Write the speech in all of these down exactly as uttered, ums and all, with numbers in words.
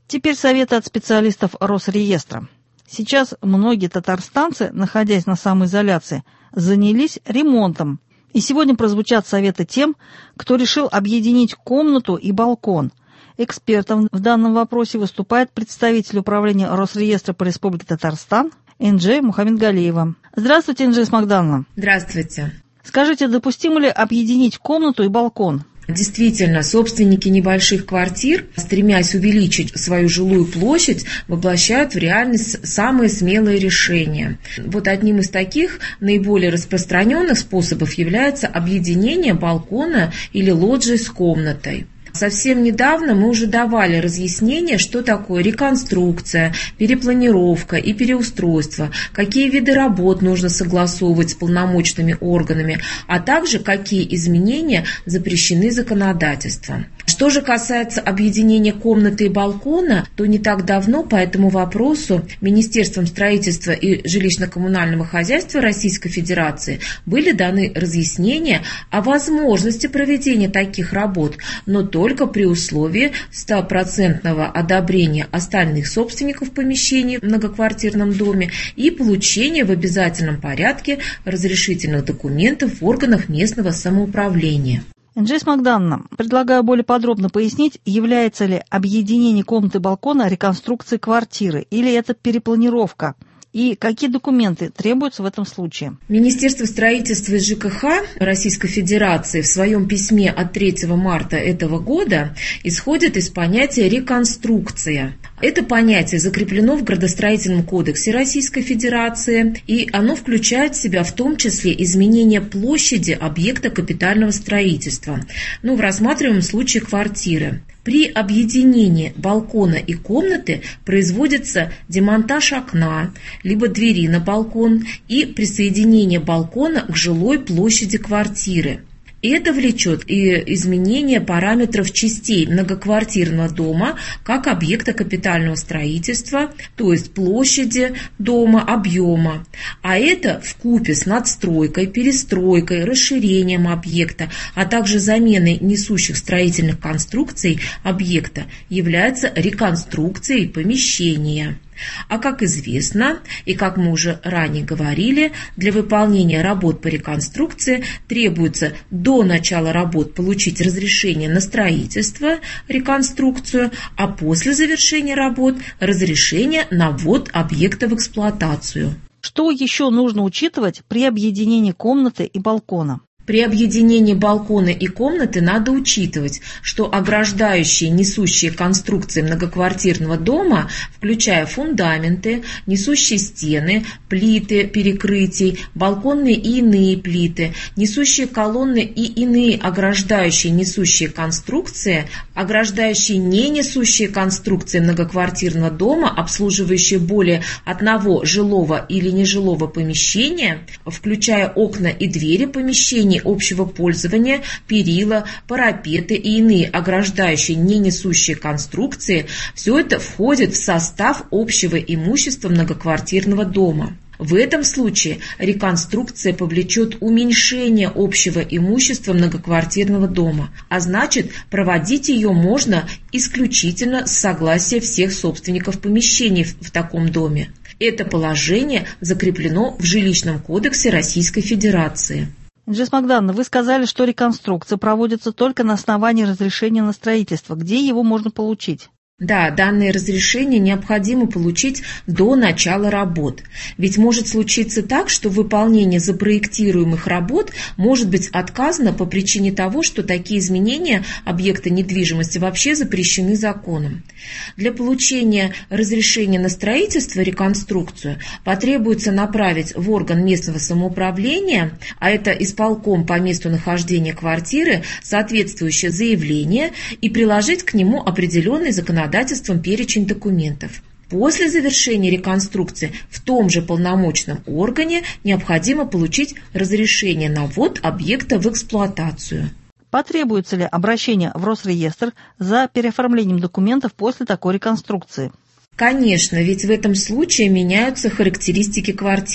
Теперь советы от специалистов Росреестра. Сейчас многие татарстанцы, находясь на самоизоляции, занялись ремонтом. И сегодня прозвучат советы тем, кто решил объединить комнату и балкон. Экспертом в данном вопросе выступает представитель управления Росреестра по Республике Татарстан Энджи Мухаммедгалиева. Здравствуйте, Энджи Исмагдановна. Здравствуйте. Скажите, допустимо ли объединить комнату и балкон? Действительно, собственники небольших квартир, стремясь увеличить свою жилую площадь, воплощают в реальность самые смелые решения. Вот одним из таких наиболее распространенных способов является объединение балкона или лоджии с комнатой. Совсем недавно мы уже давали разъяснение, что такое реконструкция, перепланировка и переустройство, какие виды работ нужно согласовывать с полномочными органами, а также какие изменения запрещены законодательством. Что же касается объединения комнаты и балкона, то не так давно по этому вопросу Министерством строительства и жилищно-коммунального хозяйства Российской Федерации были даны разъяснения о возможности проведения таких работ, но только только при условии стопроцентного одобрения остальных собственников помещений в многоквартирном доме и получения в обязательном порядке разрешительных документов в органах местного самоуправления. Энджи Исмагдановна, предлагаю более подробно пояснить, является ли объединение комнаты и балкона реконструкцией квартиры или это перепланировка? И какие документы требуются в этом случае? Министерство строительства и ЖКХ Российской Федерации в своем письме от третьего марта этого года исходит из понятия «реконструкция». Это понятие закреплено в Градостроительном кодексе Российской Федерации, и оно включает в себя в том числе изменение площади объекта капитального строительства, ну, в рассматриваемом случае квартиры. При объединении балкона и комнаты производится демонтаж окна, либо двери на балкон и присоединение балкона к жилой площади квартиры. И это влечет и изменение параметров частей многоквартирного дома как объекта капитального строительства, то есть площади дома, объема. А это вкупе с надстройкой, перестройкой, расширением объекта, а также заменой несущих строительных конструкций объекта является реконструкцией помещения. А как известно, и как мы уже ранее говорили, для выполнения работ по реконструкции требуется до начала работ получить разрешение на строительство, реконструкцию, а после завершения работ разрешение на ввод объекта в эксплуатацию. Что еще нужно учитывать при объединении комнаты и балкона? При объединении балкона и комнаты надо учитывать, что ограждающие несущие конструкции многоквартирного дома, включая фундаменты, несущие стены, плиты перекрытий, балконные и иные плиты, несущие колонны и иные ограждающие несущие конструкции, ограждающие не несущие конструкции многоквартирного дома, обслуживающие более одного жилого или нежилого помещения, включая окна и двери помещений общего пользования, перила, парапеты и иные ограждающие не несущие конструкции, все это входит в состав общего имущества многоквартирного дома. В этом случае реконструкция повлечет уменьшение общего имущества многоквартирного дома, а значит, проводить ее можно исключительно с согласия всех собственников помещений в таком доме. Это положение закреплено в Жилищном кодексе Российской Федерации. Энджи Исмагдановна, вы сказали, что реконструкция проводится только на основании разрешения на строительство. Где его можно получить? Да, данное разрешение необходимо получить до начала работ. Ведь может случиться так, что выполнение запроектируемых работ может быть отказано по причине того, что такие изменения объекта недвижимости вообще запрещены законом. Для получения разрешения на строительство, реконструкцию, потребуется направить в орган местного самоуправления, а это исполком по месту нахождения квартиры, соответствующее заявление и приложить к нему определенный законодательный законодательством перечень документов. После завершения реконструкции в том же полномочном органе необходимо получить разрешение на ввод объекта в эксплуатацию. Потребуется ли обращение в Росреестр за переоформлением документов после такой реконструкции? Конечно, ведь в этом случае меняются характеристики квартиры. В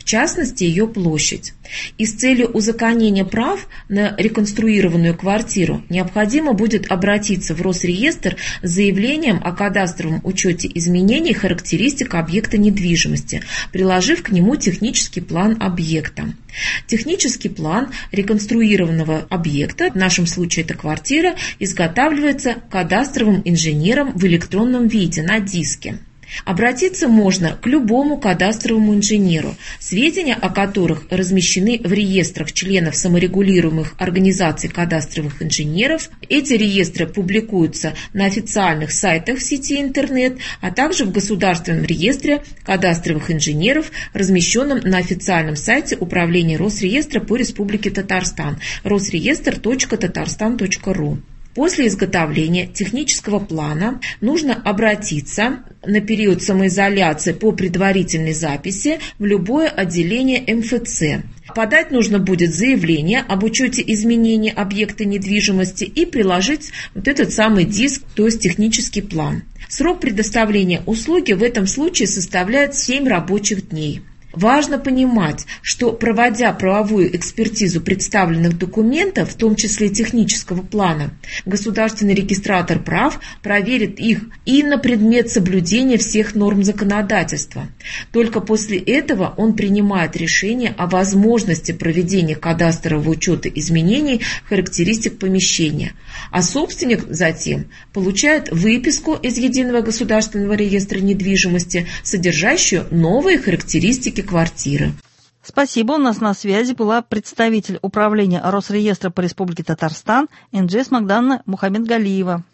частности ее площадь. И с целью узаконения прав на реконструированную квартиру необходимо будет обратиться в Росреестр с заявлением о кадастровом учете изменений характеристик объекта недвижимости, приложив к нему технический план объекта. Технический план реконструированного объекта, в нашем случае это квартира, изготавливается кадастровым инженером в электронном виде на диске. Обратиться можно к любому кадастровому инженеру, сведения о которых размещены в реестрах членов саморегулируемых организаций кадастровых инженеров. Эти реестры публикуются на официальных сайтах в сети интернет, а также в Государственном реестре кадастровых инженеров, размещенном на официальном сайте Управления Росреестра по Республике Татарстан росреестр точка татарстан точка ру. После изготовления технического плана нужно обратиться на период самоизоляции по предварительной записи в любое отделение эм эф цэ. Подать нужно будет заявление об учете изменений объекта недвижимости и приложить вот этот самый диск, то есть технический план. Срок предоставления услуги в этом случае составляет семь рабочих дней. Важно понимать, что, проводя правовую экспертизу представленных документов, в том числе технического плана, государственный регистратор прав проверит их и на предмет соблюдения всех норм законодательства. Только после этого он принимает решение о возможности проведения кадастрового учета изменений характеристик помещения, а собственник затем получает выписку из Единого государственного реестра недвижимости, содержащую новые характеристики квартиры. Спасибо. У нас на связи была представитель управления Росреестра по Республике Татарстан Энджес Магданна Мухаммедгалиева.